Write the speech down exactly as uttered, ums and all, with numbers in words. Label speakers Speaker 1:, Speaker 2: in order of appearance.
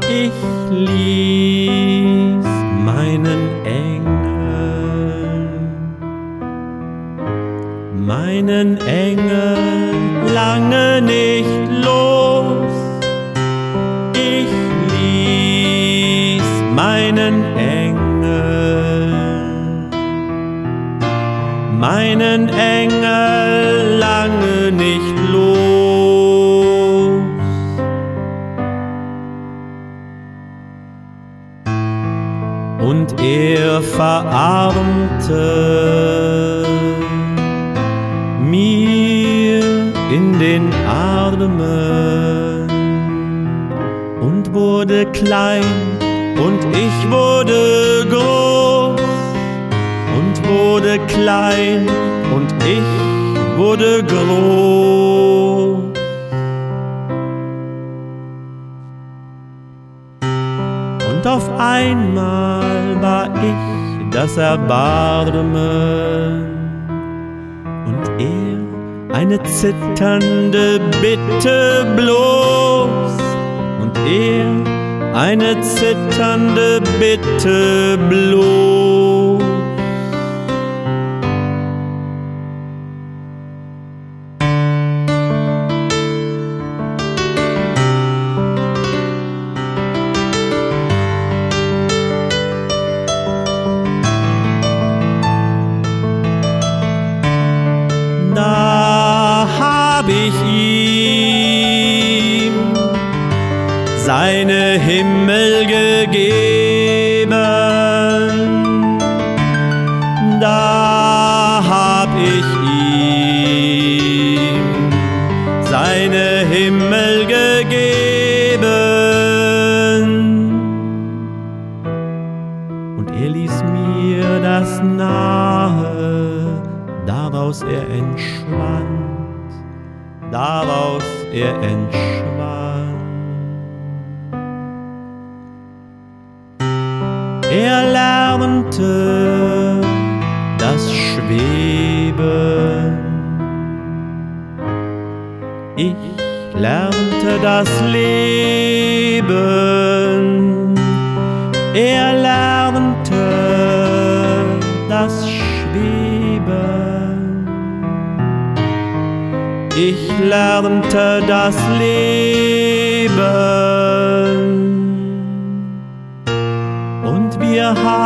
Speaker 1: Ich ließ meinen Engel, meinen Engel lange nicht los. Ich ließ meinen Engel, meinen Engel lange nicht los. Und er verarmte mir in den Armen und wurde klein und ich wurde groß und wurde klein und ich wurde groß. Und auf einmal war ich das Erbarmen und er eine zitternde Bitte bloß und er eine zitternde Bitte bloß. Da hab ich ihm seine Himmel gegeben, da hab ich ihm seine Himmel gegeben. Und er ließ mir das nahe, daraus er entschwand, daraus er entschwand. Er lernte das Schweben, ich lernte das Leben. Er lernte das Schweben, ich lernte das Leben. Und wir haben